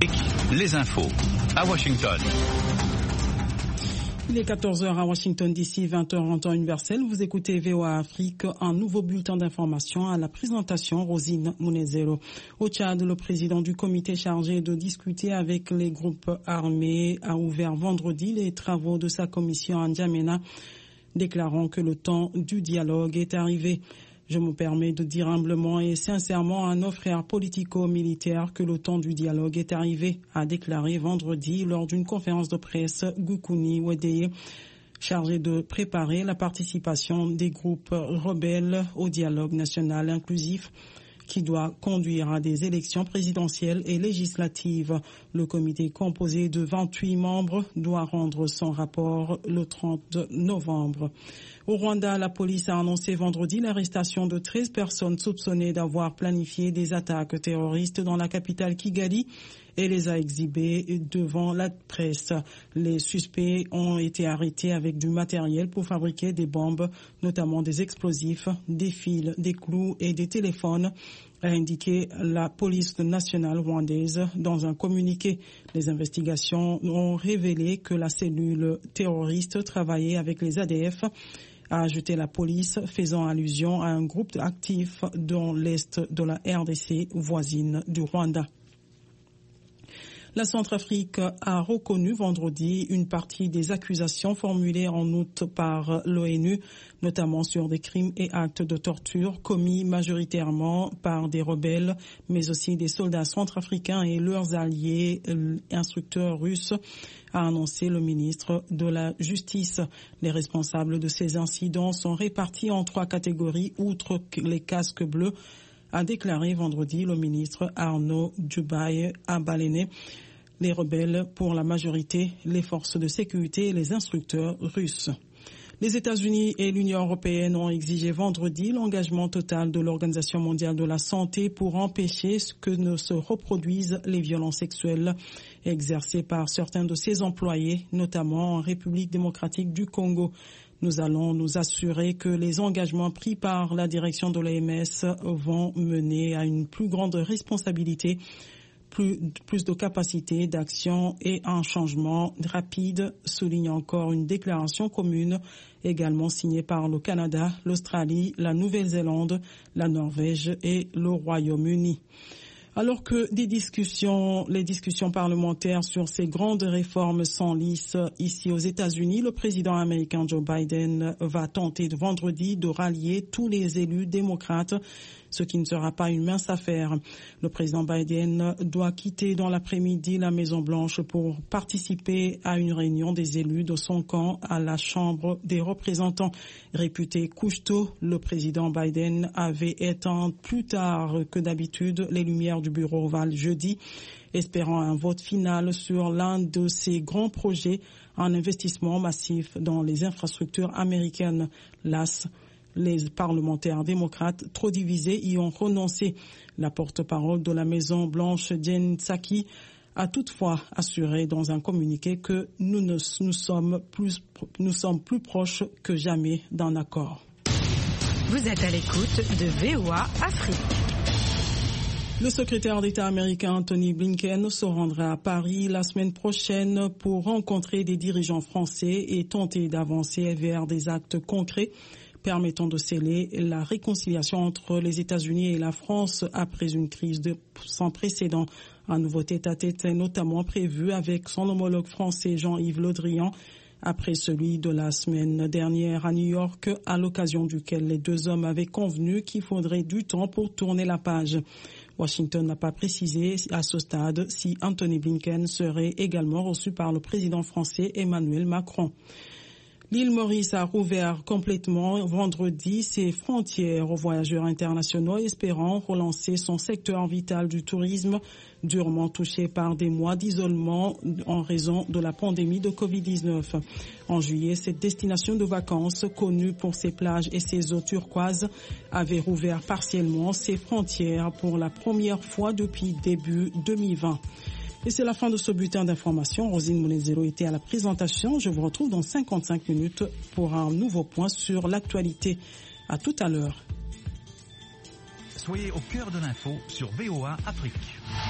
Les infos à Washington. Il est 14h à Washington DC, 20h en temps universel. Vous écoutez VOA Afrique, un nouveau bulletin d'information à la présentation Rosine Munezero. Au Tchad, le président du comité chargé de discuter avec les groupes armés a ouvert vendredi les travaux de sa commission à N'Djamena, déclarant que le temps du dialogue est arrivé. Je me permets de dire humblement et sincèrement à nos frères politico-militaires que le temps du dialogue est arrivé, a déclaré vendredi lors d'une conférence de presse Gukuni Wedeye, chargé de préparer la participation des groupes rebelles au dialogue national inclusif qui doit conduire à des élections présidentielles et législatives. Le comité composé de 28 membres doit rendre son rapport le 30 novembre. Au Rwanda, la police a annoncé vendredi l'arrestation de 13 personnes soupçonnées d'avoir planifié des attaques terroristes dans la capitale Kigali et les a exhibées devant la presse. Les suspects ont été arrêtés avec du matériel pour fabriquer des bombes, notamment des explosifs, des fils, des clous et des téléphones, a indiqué la police nationale rwandaise dans un communiqué. Les investigations ont révélé que la cellule terroriste travaillait avec les ADF, a ajouté la police, faisant allusion à un groupe actif dans l'est de la RDC voisine du Rwanda. La Centrafrique a reconnu vendredi une partie des accusations formulées en août par l'ONU, notamment sur des crimes et actes de torture commis majoritairement par des rebelles, mais aussi des soldats centrafricains et leurs alliés instructeurs russes, a annoncé le ministre de la Justice. Les responsables de ces incidents sont répartis en 3 catégories, outre les casques bleus, a déclaré vendredi le ministre Arnaud Djubaï Abalene. Les rebelles, pour la majorité, les forces de sécurité et les instructeurs russes. Les États-Unis et l'Union européenne ont exigé vendredi l'engagement total de l'Organisation mondiale de la santé pour empêcher que ne se reproduisent les violences sexuelles exercées par certains de ses employés, notamment en République démocratique du Congo. Nous allons nous assurer que les engagements pris par la direction de l'OMS vont mener à une plus grande responsabilité, plus de capacité d'action et un changement rapide, souligne encore une déclaration commune également signée par le Canada, l'Australie, la Nouvelle-Zélande, la Norvège et le Royaume-Uni. Alors que les discussions parlementaires sur ces grandes réformes s'enlisent ici aux États-Unis, le président américain Joe Biden va tenter de vendredi de rallier tous les élus démocrates, ce qui ne sera pas une mince affaire. Le président Biden doit quitter dans l'après-midi la Maison-Blanche pour participer à une réunion des élus de son camp à la Chambre des représentants. Réputé couche-tôt, le président Biden avait éteint plus tard que d'habitude les lumières du bureau ovale jeudi, espérant un vote final sur l'un de ses grands projets, un investissement massif dans les infrastructures américaines. Les parlementaires démocrates, trop divisés, y ont renoncé. La porte-parole de la Maison-Blanche, Jen Psaki, a toutefois assuré dans un communiqué que nous sommes plus proches que jamais d'un accord. Vous êtes à l'écoute de VOA Afrique. Le secrétaire d'État américain Antony Blinken se rendra à Paris la semaine prochaine pour rencontrer des dirigeants français et tenter d'avancer vers des actes concrets permettant de sceller la réconciliation entre les États-Unis et la France après une crise sans précédent. Un nouveau tête-à-tête est notamment prévu avec son homologue français Jean-Yves Le Drian après celui de la semaine dernière à New York, à l'occasion duquel les deux hommes avaient convenu qu'il faudrait du temps pour tourner la page. Washington n'a pas précisé à ce stade si Antony Blinken serait également reçu par le président français Emmanuel Macron. L'île Maurice a rouvert complètement vendredi ses frontières aux voyageurs internationaux, espérant relancer son secteur vital du tourisme, durement touché par des mois d'isolement en raison de la pandémie de Covid-19. En juillet, cette destination de vacances, connue pour ses plages et ses eaux turquoises, avait rouvert partiellement ses frontières pour la première fois depuis début 2020. Et c'est la fin de ce bulletin d'information. Rosine Munezero était à la présentation. Je vous retrouve dans 55 minutes pour un nouveau point sur l'actualité. À tout à l'heure. Soyez au cœur de l'info sur VOA Afrique.